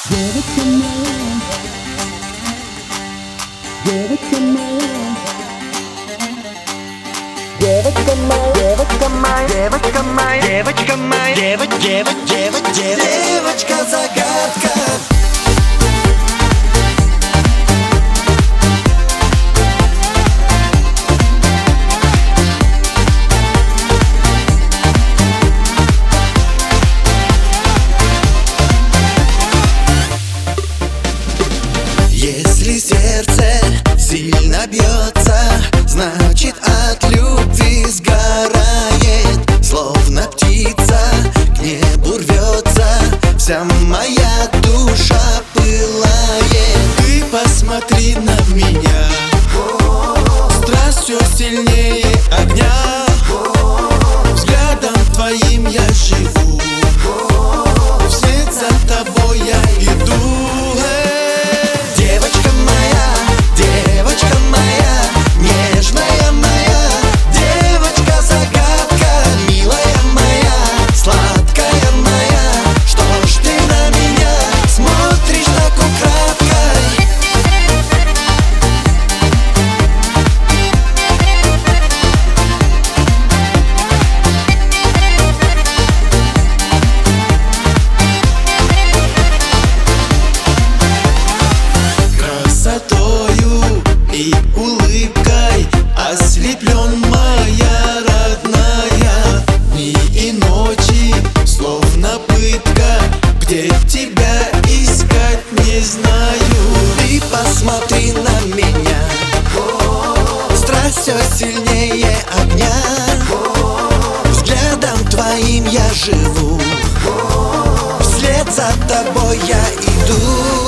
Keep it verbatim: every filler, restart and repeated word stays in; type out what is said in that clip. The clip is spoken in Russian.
Девочка моя, девочка моя, девочка моя, девочка моя, девочка моя, девочка моя, девочка, девочка, девочка, девочка-загадка. Если сердце сильно бьется, значит от любви сгорает. Словно птица к небу рвется, вся моя душа пылает. Ты посмотри на меня, страсть все сильнее огня. Взглядом твоим я живу, вслед за тобой я иду. И улыбкой ослеплен, моя родная. Дни и ночи, словно пытка, где тебя искать не знаю. Ты посмотри на меня, страсть все сильнее огня. Взглядом твоим я живу, вслед за тобой я иду.